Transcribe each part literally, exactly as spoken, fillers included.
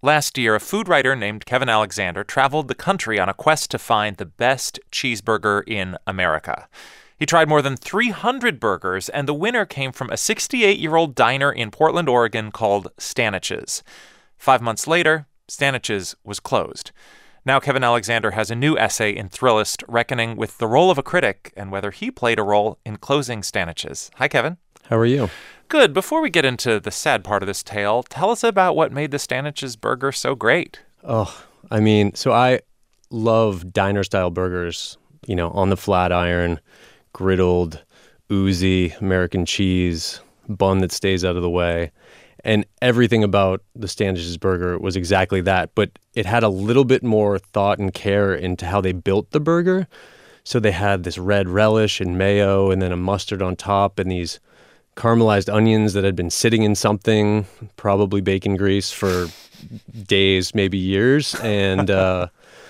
Last year, a food writer named Kevin Alexander traveled the country on a quest to find the best cheeseburger in America. He tried more than three hundred burgers, and the winner came from a sixty-eight-year-old diner in Portland, Oregon called Stannich's. Five months later, Stannich's was closed. Now Kevin Alexander has a new essay in Thrillist reckoning with the role of a critic and whether he played a role in closing Stannich's. Hi, Kevin. How are you? Good. Before we get into the sad part of this tale, tell us about what made the Stannich's burger so great. Oh, I mean, so I love diner-style burgers, you know, on the flat iron, griddled, oozy, American cheese, bun that stays out of the way. And everything about the Stannich's burger was exactly that, but it had a little bit more thought and care into how they built the burger. So they had this red relish and mayo and then a mustard on top and these caramelized onions that had been sitting in something, probably bacon grease, for days, maybe years. And uh,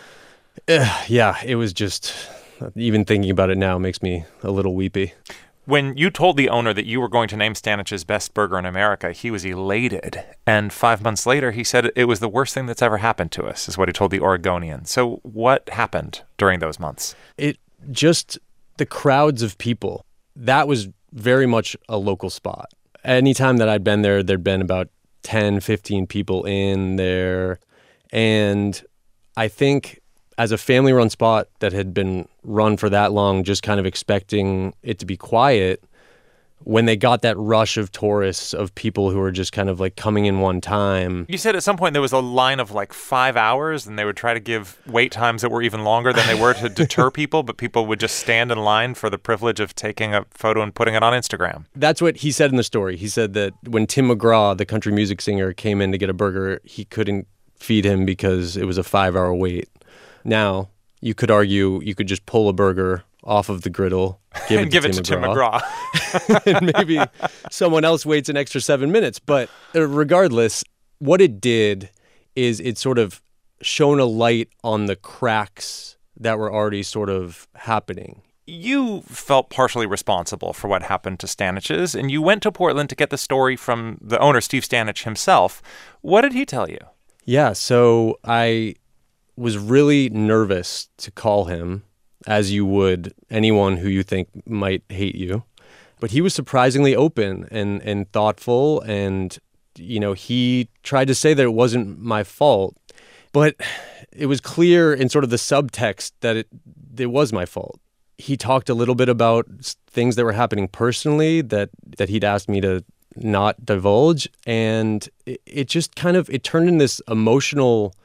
yeah, it was just, even thinking about it now makes me a little weepy. When you told the owner that you were going to name Stannich's best burger in America, he was elated. And five months later, he said it was the worst thing that's ever happened to us, is what he told the Oregonian. So what happened during those months? It just, the crowds of people, that was very much a local spot. Anytime that I'd been there, there'd been about ten, fifteen people in there. And I think as a family-run spot that had been run for that long, just kind of expecting it to be quiet, when they got that rush of tourists, of people who were just kind of like coming in one time. You said at some point there was a line of like five hours and they would try to give wait times that were even longer than they were to deter people, but people would just stand in line for the privilege of taking a photo and putting it on Instagram. That's what he said in the story. He said that when Tim McGraw, the country music singer, came in to get a burger, he couldn't feed him because it was a five-hour wait. Now, you could argue you could just pull a burger off of the griddle, give it and to, give Tim, it to McGraw, Tim McGraw. and maybe someone else waits an extra seven minutes. But regardless, what it did is it sort of shone a light on the cracks that were already sort of happening. You felt partially responsible for what happened to Stannich's, and you went to Portland to get the story from the owner, Steve Stannich himself. What did he tell you? Yeah, so I was really nervous to call him, as you would anyone who you think might hate you. But he was surprisingly open and, and thoughtful, and, you know, he tried to say that it wasn't my fault. But it was clear in sort of the subtext that it, it was my fault. He talked a little bit about things that were happening personally that, that he'd asked me to not divulge, and it, it just kind of, it turned in this emotional,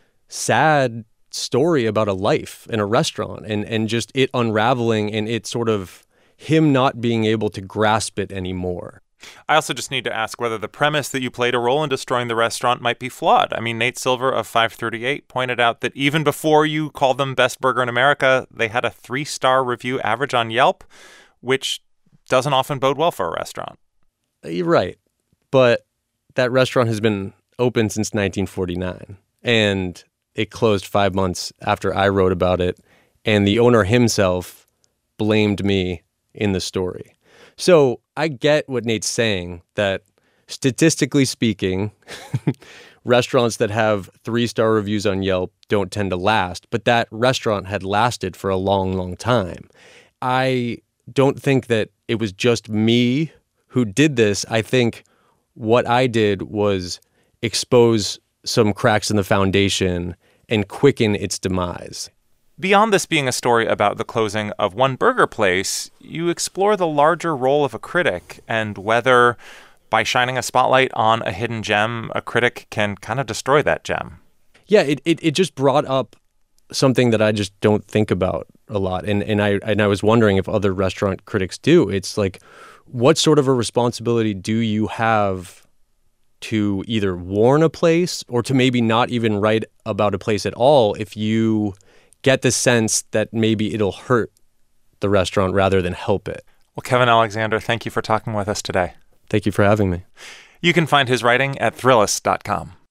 sad story about a life in a restaurant and, and just it unraveling and it sort of him not being able to grasp it anymore. I also just need to ask whether the premise that you played a role in destroying the restaurant might be flawed. I mean, Nate Silver of five thirty-eight pointed out that even before you called them best burger in America, they had a three-star review average on Yelp, which doesn't often bode well for a restaurant. You're right. But that restaurant has been open since nineteen forty-nine. And it closed five months after I wrote about it, and the owner himself blamed me in the story. So I get what Nate's saying, that statistically speaking, restaurants that have three-star reviews on Yelp don't tend to last, but that restaurant had lasted for a long, long time. I don't think that it was just me who did this. I think what I did was expose some cracks in the foundation and quicken its demise. Beyond this being a story about the closing of one burger place, you explore the larger role of a critic and whether, by shining a spotlight on a hidden gem, a critic can kind of destroy that gem. Yeah, it, it, it just brought up something that I just don't think about a lot. And, and, I, and I was wondering if other restaurant critics do. It's like, what sort of a responsibility do you have to either warn a place or to maybe not even write about a place at all if you get the sense that maybe it'll hurt the restaurant rather than help it? Well, Kevin Alexander, thank you for talking with us today. Thank you for having me. You can find his writing at Thrillist dot com.